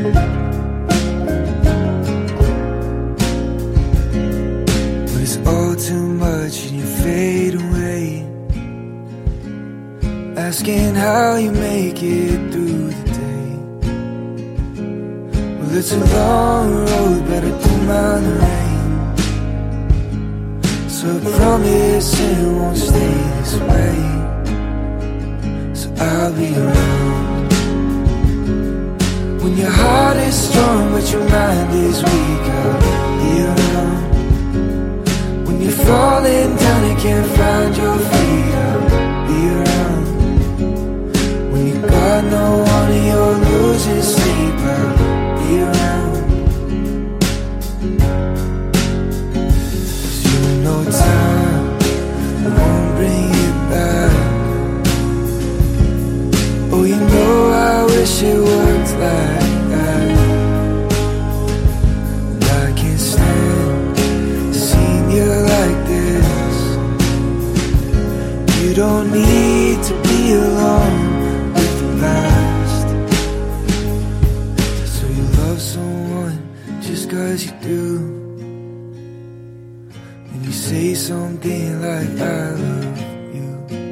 But it's all too much and you fade away, asking how you make it through the day. Well, it's a long road, but I don't mind the rain, so I promise it won't stay this way. So I'll be around when your heart is strong but your mind is weak. I'll be around when you're falling down and can't find your feet. I'll be around when you got no one and you're losing sleep. I'll be around, 'cause you know time won't bring it back. Oh, you know I wish it worked like that. And I can't stand seeing you like this. You don't need to be alone with the past. So you love someone just 'cause you do, and you say something like I love you,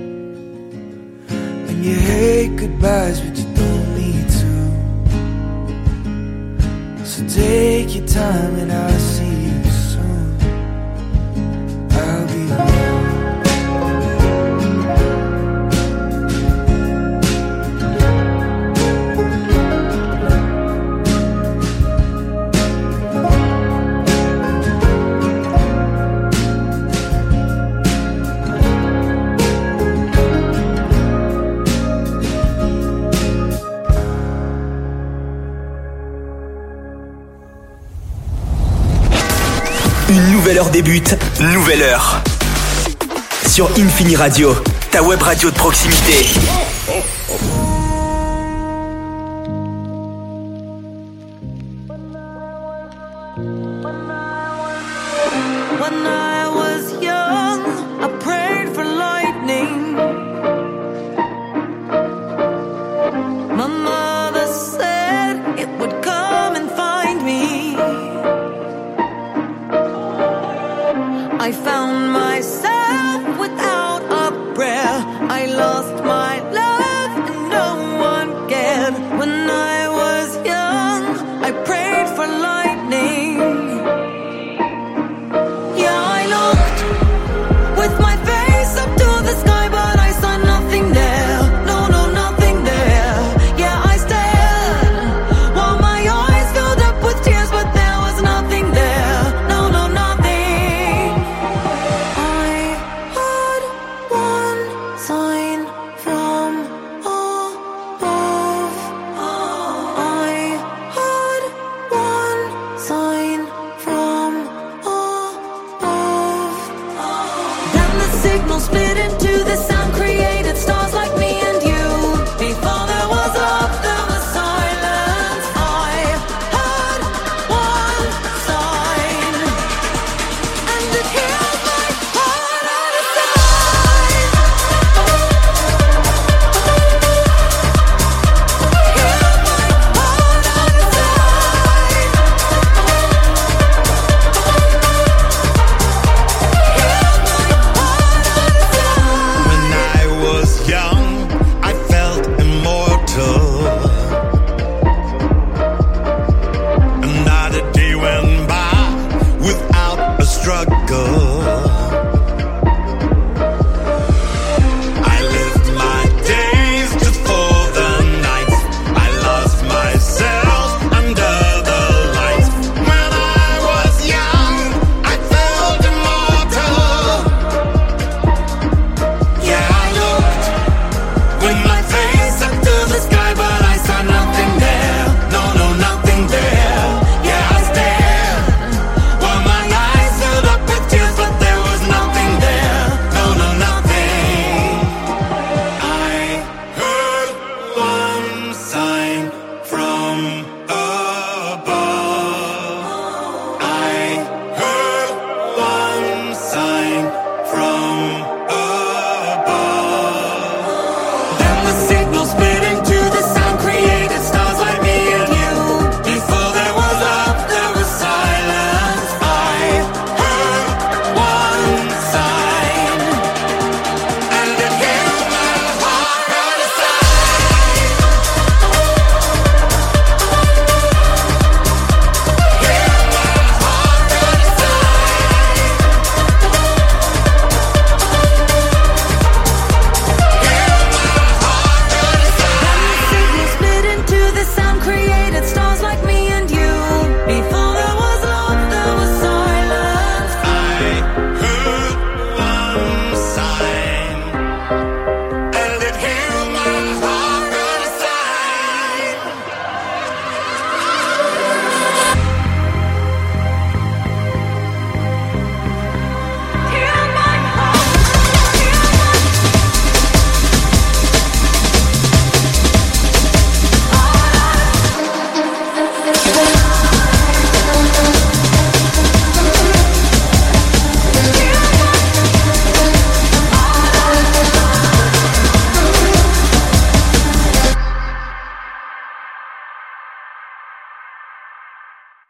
and you hate goodbyes but you don't need to. So take your time and I'll see you soon. I'll be around. Une nouvelle heure débute, nouvelle heure. Sur Infini Radio, ta web radio de proximité. When I was young, I prayed for lightning. My mother said it would come and find me. I found myself without a prayer. I lost my love and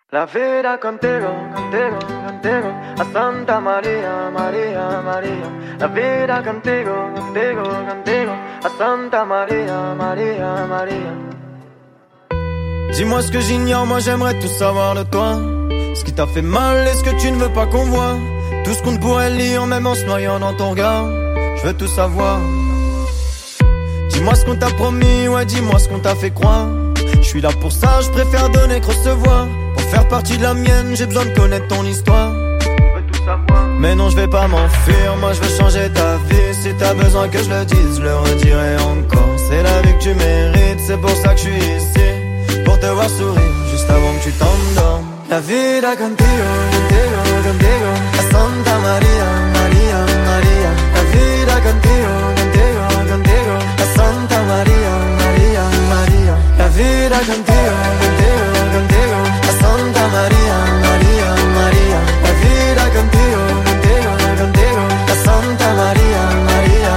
La vida contigo, contigo, contigo, a Santa María, María, María. La vida contigo, contigo, contigo, a Santa María, María, María. Dis-moi ce que j'ignore, moi j'aimerais tout savoir de toi. Ce qui t'a fait mal et ce que tu ne veux pas qu'on voit. Tout ce qu'on ne pourrait lire, même en se noyant dans ton regard. Je veux tout savoir. Dis-moi ce qu'on t'a promis, ouais dis-moi ce qu'on t'a fait croire. Je suis là pour ça, je préfère donner que recevoir. Pour faire partie de la mienne, j'ai besoin de connaître ton histoire. Je veux tout savoir. Mais non, je vais pas m'enfuir, moi je veux changer ta vie. Si t'as besoin que je le dise, je le redirai encore. C'est la vie que tu mérites, c'est pour ça que je suis ici. Pour te voir sourire, juste avant que tu t'endormes. La vida contigo, contigo, contigo, a Santa María, María, María. La vida contigo, contigo, contigo, a Santa María, María, María. La vida contigo, contigo, contigo, a Santa María, María, María. La vida contigo, contigo, contigo, a Santa María, María,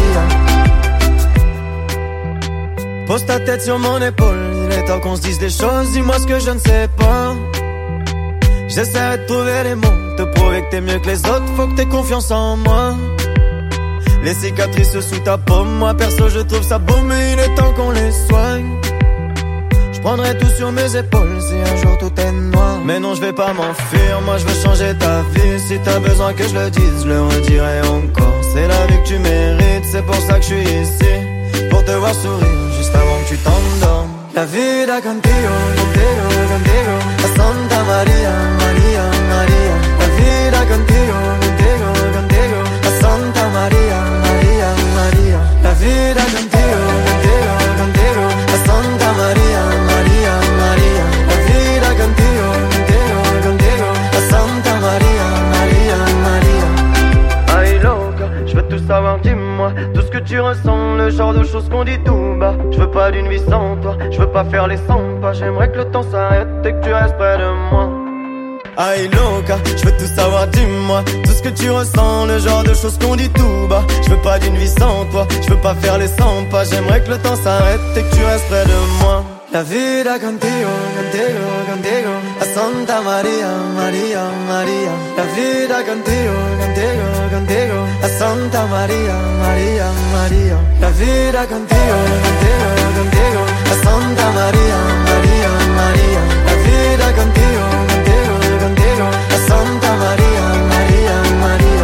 María. Pose ta tête sur mon épaule, il est temps qu'on se dise des choses, dis-moi ce que je ne sais pas. J'essaierai de trouver les mots, te prouver que t'es mieux que les autres, faut que t'aies confiance en moi. Les cicatrices sous ta paume, moi perso je trouve ça beau, mais il est temps qu'on les soigne. Je prendrai tout sur mes épaules si un jour tout est noir. Mais non, je vais pas m'enfuir, moi je veux changer ta vie. Si t'as besoin que je le dise, je le redirai encore. C'est la vie que tu mérites, c'est pour ça que je suis ici. Pour te voir sourire, juste avant que tu t'endormes. La vida contigo, contigo, contigo, a Santa María, María, María. La vida contigo, contigo, contigo, a Santa María, María, María. La vida contigo, contigo, contigo, a Santa María, María, María. La vida contigo, contigo, contigo, a Santa María, María, María. Ay loca, je veux tout savoir, dis-moi tout ce que tu ressens, le genre de choses qu'on dit tout bas. Je veux pas d'une vie sans toi, je veux pas faire les 100 pas. J'aimerais que le temps s'arrête et que tu restes près de moi. Ay loca, je veux tout savoir, dis-moi tout ce que tu ressens, le genre de choses qu'on dit tout bas. Je veux pas d'une vie sans toi, je veux pas faire les 100 pas. J'aimerais que le temps s'arrête et que tu restes près de moi. La vida contigo, contigo, contigo, a Santa María, María, María. La vida contigo, contigo, contigo, a Santa María, María, María. La vida contigo, contigo, contigo, a Santa María, María, María. La vida contigo, contigo, contigo, a Santa María, María, María.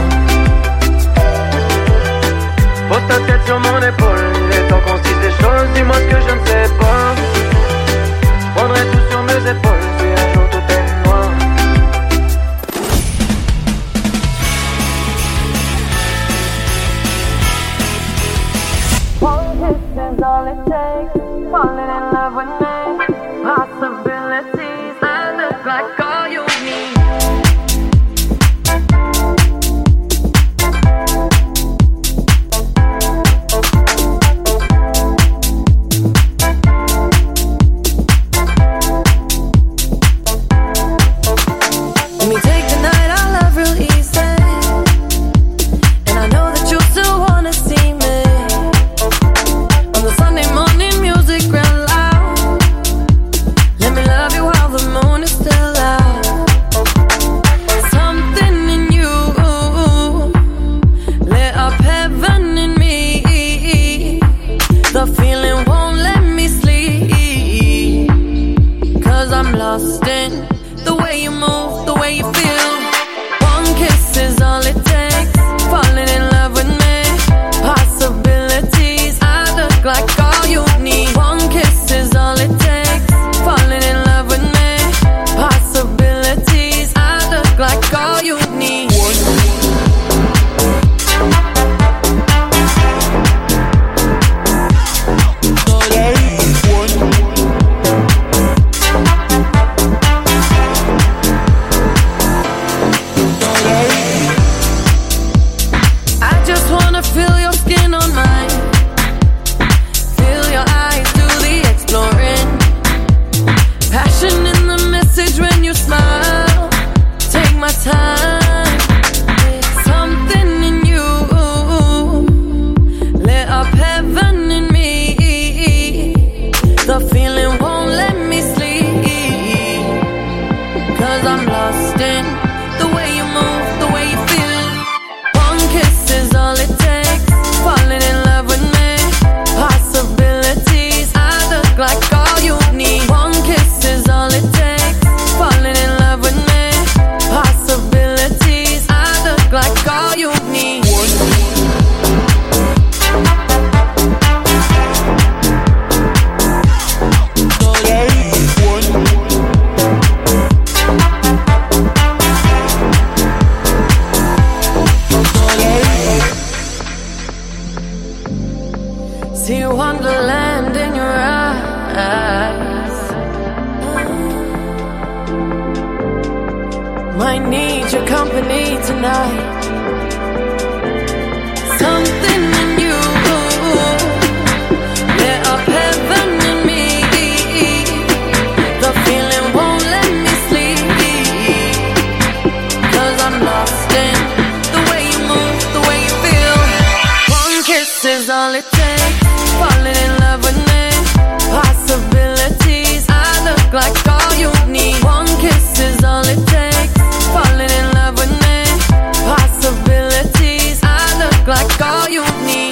Pose ta tête sur mon épaule, il est temps qu'on se dise des choses, dis-moi ce que je ne sais pas. Prendrai tout sur mes épaules si un jour tout est noir. One kiss is all it takes. Falling in love with me. Possibilities that look like all you need. might need your company tonight. Something in you lit up heaven in me. The feeling won't let me sleep, 'cause I'm lost in the way you move, the way you feel. One kiss is all it takes, falling in love with me. Possibilities, I look like all you need. One kiss is all it takes, falling in love with me. Possibilities, I look like all you need.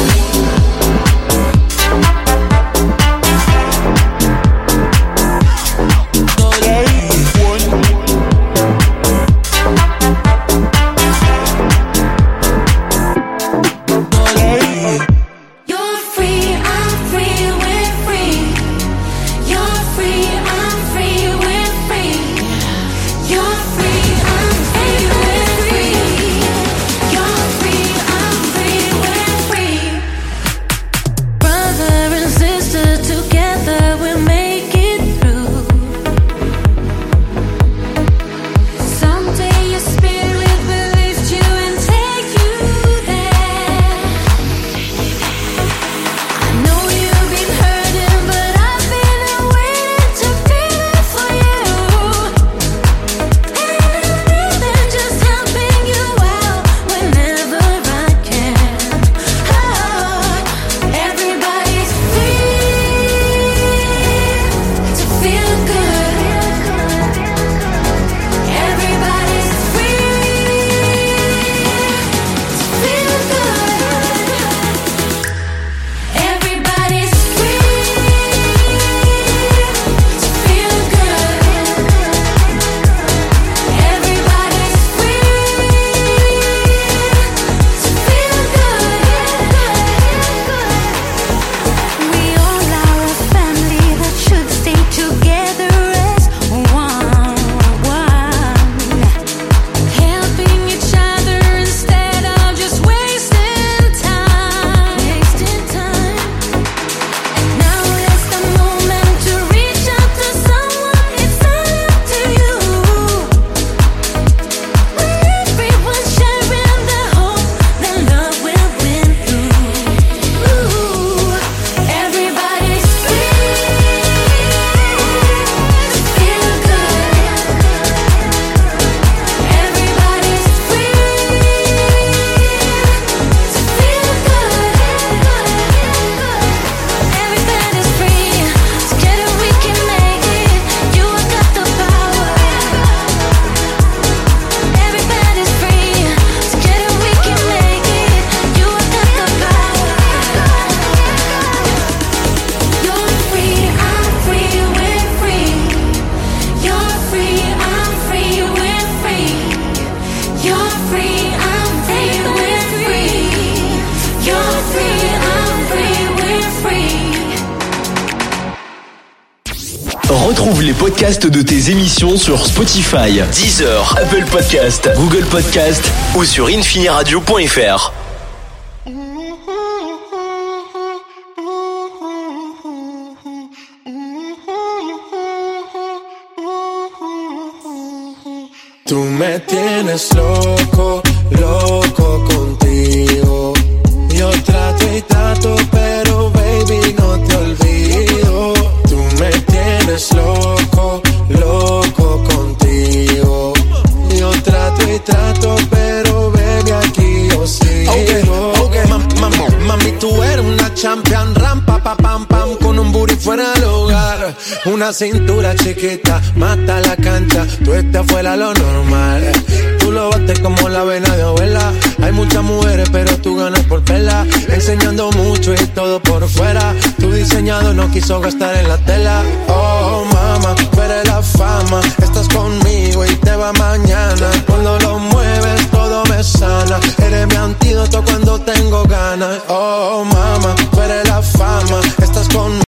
Retrouve les podcasts de tes émissions sur Spotify, Deezer, Apple Podcast, Google Podcast ou sur infiniradio.fr. Tú me tienes loco, loco contigo. Yo trato y trato, pero baby no te olvido. Tú me tienes loco, loco contigo. Yo trato y trato, pero baby aquí yo sigo. Okay. Mami, tú eres una champion, rampa, pa, pam, pam, con un booty fuera del hogar. Una cintura chiquita, mata la cancha, tú estás fuera lo normal. Tú lo bates como la vena de abuela. Hay muchas mujeres, pero tú ganas por pela. Enseñando mucho y todo por fuera. Tu diseñado no quiso gastar en la tela. Oh, mama, tú eres la fama. Estás conmigo y te va mañana. Cuando lo mueves todo me sana. Eres mi antídoto cuando tengo ganas. Oh, mama, tú eres la fama. Estás conmigo.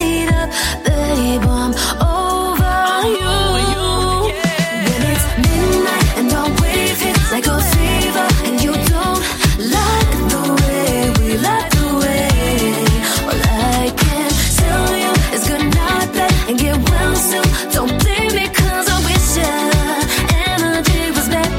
Don't blame me 'cause I wish ya. And I did was better.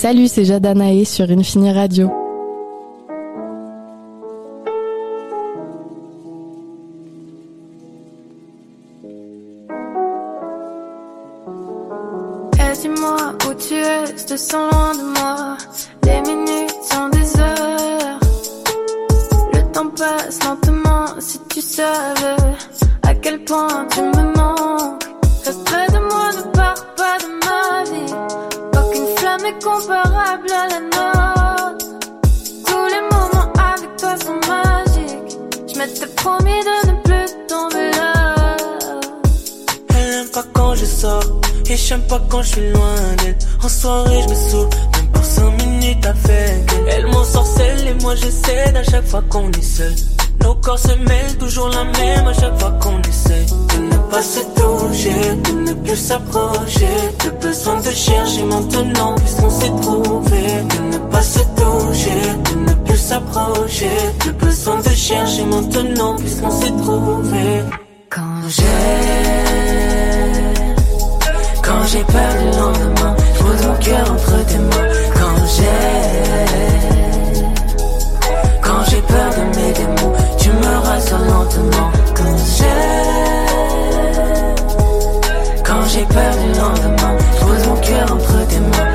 Salut, c'est Jade Anaé sur Infini Radio. Dis-moi où tu es, je te sens loin de moi. Les minutes sont des heures. Le temps passe lentement, si tu savais à quel point tu me manques. Reste près de moi, ne pars pas de ma vie. Aucune flamme est comparable à la nôtre. Tous les moments avec toi sont magiques. Je m'étais promis de ne plus tomber là. Elle n'aime pas quand je sors et j'aime pas quand je suis loin d'elle. En soirée je me saoule, même par 5 minutes avec elle. Elle m'ensorcelle et moi je cède à chaque fois qu'on est seul. Nos corps se mêlent, toujours la même à chaque fois qu'on essaie de ne pas se toucher, de ne plus s'approcher. Le besoin de chercher maintenant puisqu'on s'est trouvé. De ne pas se toucher, de ne plus s'approcher. Le besoin de chercher maintenant puisqu'on s'est trouvé. Quand j'ai peur du lendemain, je pose mon cœur entre tes mains. Quand j'ai peur de mes démons, tu me rassures lentement. Quand j'ai peur du lendemain, je pose mon cœur entre tes mains.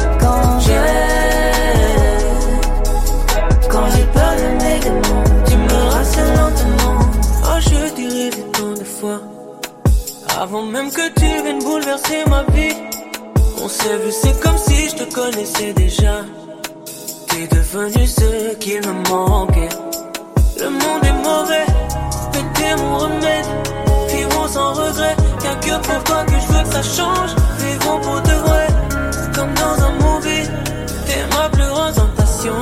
Quand j'ai peur de mes démons, tu me rassures lentement. Oh, je dirais tant de fois avant même que tu viennes bouleverser ma vie. On s'est vu, c'est comme si je te connaissais déjà. T'es devenu ce qu'il me manquait. Le monde est mauvais, mais t'es mon remède. Vivons sans regret, y'a que pour toi que je veux que ça change. Vivons pour de vrai, comme dans un movie. T'es ma plus grande tentation.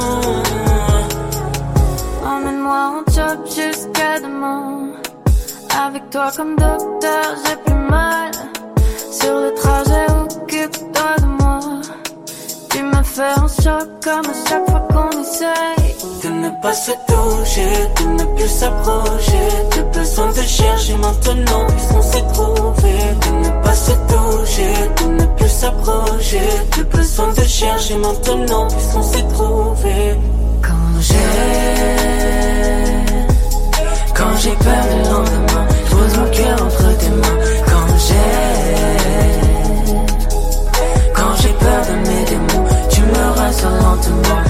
Emmène-moi en job jusqu'à demain. Avec toi comme docteur, j'ai plus mal. Sur le trajet, occupe-toi de moi. Tu me fais un choc comme à chaque fois qu'on essaye. De ne pas se toucher, de ne plus s'approcher. J'ai besoin de chercher maintenant puisqu'on s'est trouvé. De ne pas se toucher, de ne plus s'approcher. J'ai besoin de chercher maintenant puisqu'on s'est trouvé. Quand j'ai peur du lendemain, je pose mon cœur entre tes mains. Quand j'ai peur de mes démons, tu me rassures lentement.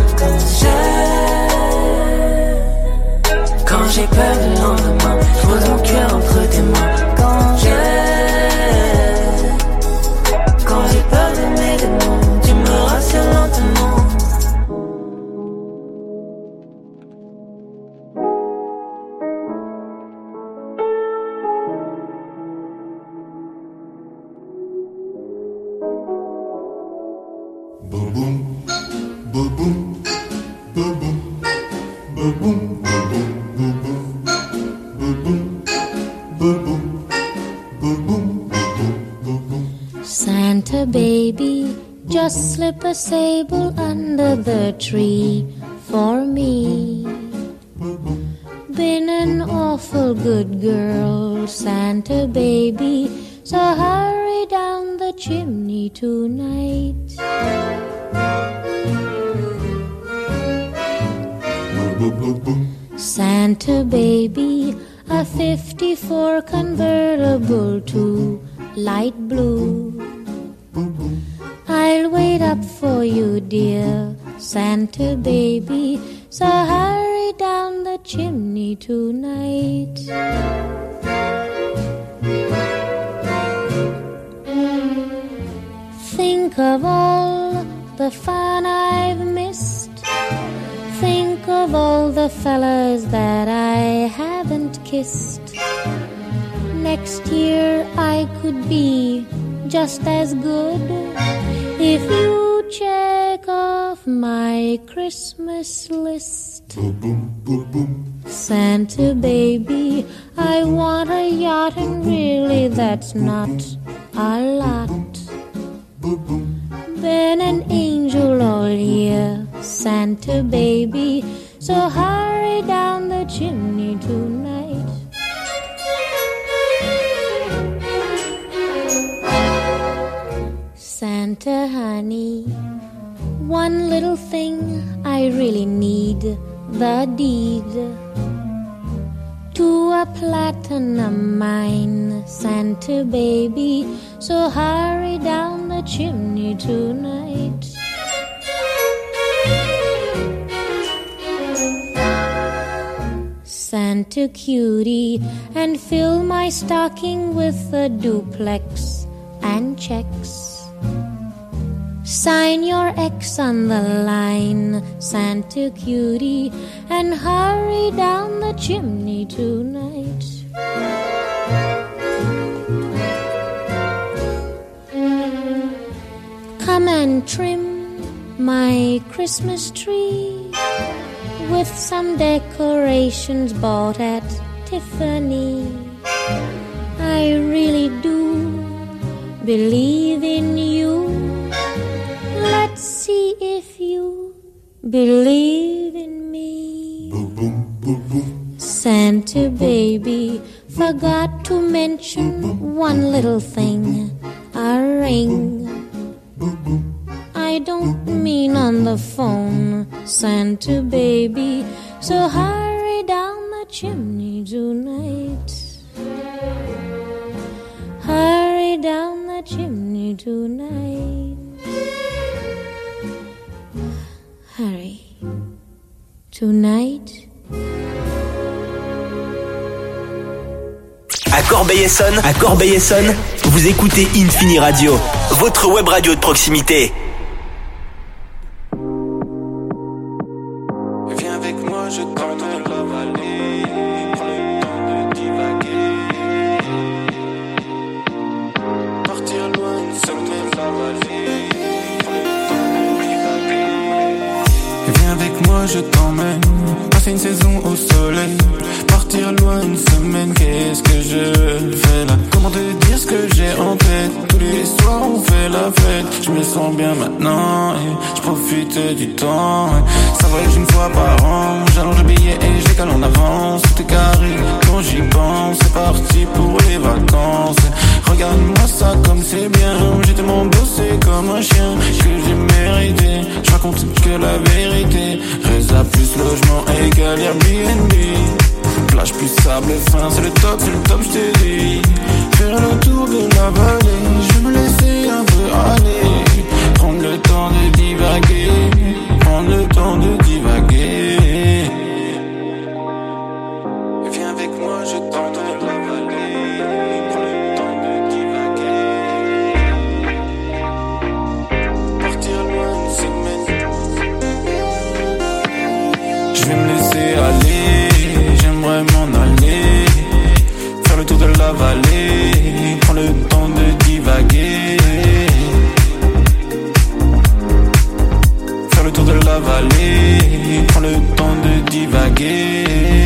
Quand j'ai peur du lendemain, je pose mon cœur entre tes mains. Quand j'ai peur de mes démons, tu me rassures lentement. Santa baby, just slip a sable under the tree for me. Been an awful good girl, Santa baby, so hurry down the chimney tonight. Santa baby, a 54 convertible to light blue. I'll wait up for you, dear Santa baby, so hurry down the chimney tonight. Think of all the fun I've missed. Think of all the fellas that I haven't kissed. Next year I could be just as good if you check off my Christmas list. Santa baby, I want a yacht, and really that's not a lot. Been an angel all year, Santa baby, so hurry down the chimney tonight. Santa honey, one a platinum mine, Santa baby, so hurry down the chimney tonight. Santa cutie, and fill my stocking with a duplex and checks. Sign your X on the line, Santa cutie, and hurry down the chimney tonight. Come and trim my Christmas tree with some decorations bought at Tiffany. I really do believe in you. Let's see if you believe in me. Santa baby forgot to mention one little thing, a ring. I don't mean on the phone, Santa baby, so hurry down the chimney tonight. Hurry down the chimney tonight. Hurry. Tonight. À Corbeil-Essonnes, vous écoutez Infini Radio, votre web radio de proximité. Viens avec moi, je t'emmène la vallée. Prends le temps de divaguer. Partir loin, une semaine la vallée. Prends le temps de divaguer. Viens avec moi, je t'emmène. Passer une saison au soleil. Partir loin une semaine, qu'est-ce que je fais là? Comment te dire ce que j'ai en tête? Tous les soirs on fait la fête. Je me sens bien maintenant et je profite du temps. Ça voyage une fois par an. J'allonge le billet et je décale en avance. Tout est carré quand j'y pense. C'est parti pour les vacances. Regarde-moi ça comme c'est bien. J'ai tellement bossé comme un chien que j'ai mérité. Je raconte que la vérité. Résa plus logement égale Airbnb. Plage plus sable fin, c'est le top, je t'ai dit. Faire le tour de la vallée, je vais me laisser un peu aller. Prendre le temps de divaguer, prendre le temps de divaguer. Viens avec moi, je t'emmène la vallée. Prends le temps de divaguer. Partir loin une semaine. Je vais me laisser aller. J'aimerais m'en aller, faire le tour de la vallée, prendre le temps de divaguer. Faire le tour de la vallée, prendre le temps de divaguer.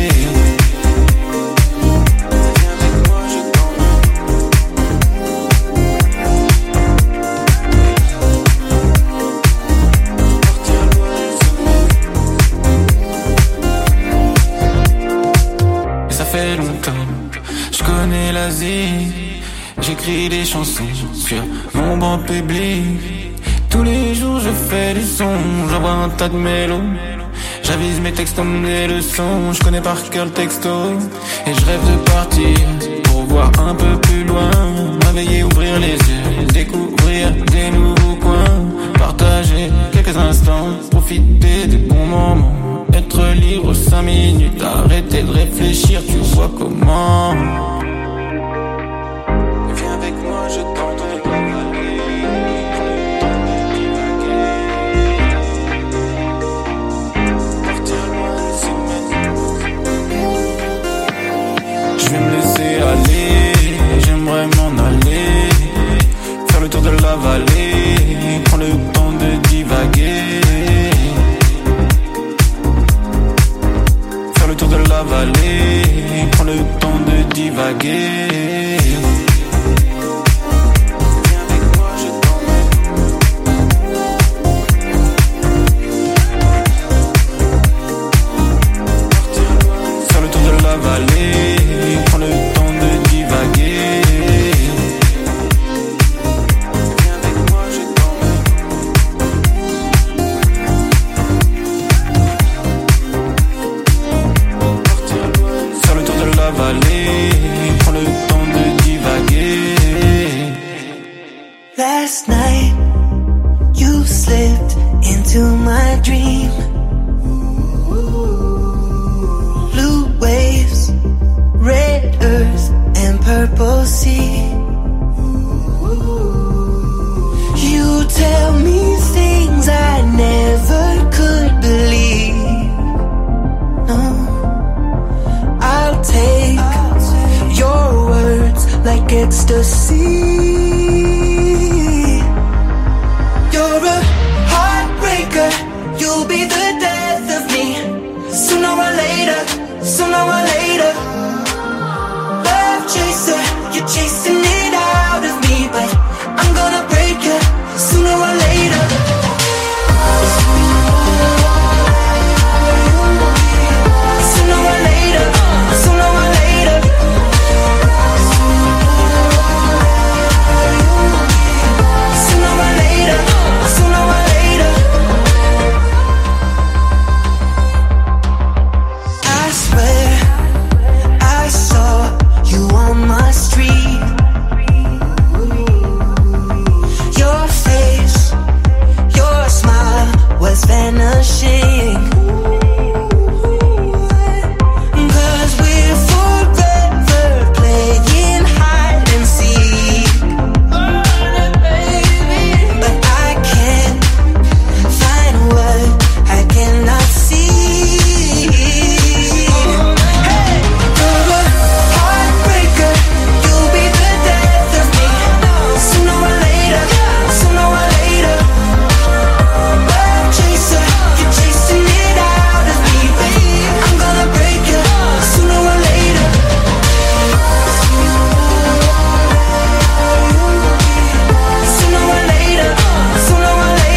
J'écris des chansons sur mon banc public. Tous les jours je fais du son, j'envoie un tas de mélos. J'avise mes textes comme des leçons, je connais par cœur le texto. Et je rêve de partir pour voir un peu plus loin. M'éveiller, ouvrir les yeux, découvrir des nouveaux coins. Partager quelques instants, profiter des bons moments. Être libre 5 minutes, arrêter de réfléchir, tu vois comment. Je t'emmène la vallée, prends le temps de divaguer. Partir loin une semaine. Je vais me laisser aller, j'aimerais m'en aller. Faire le tour de la vallée, prends le temps de divaguer. Faire le tour de la vallée, prends le temps de divaguer. Vallée, prends le temps de divaguer. Viens avec moi, je t'emmène. Partir loin, faire le tour de la vallée. like ecstasy.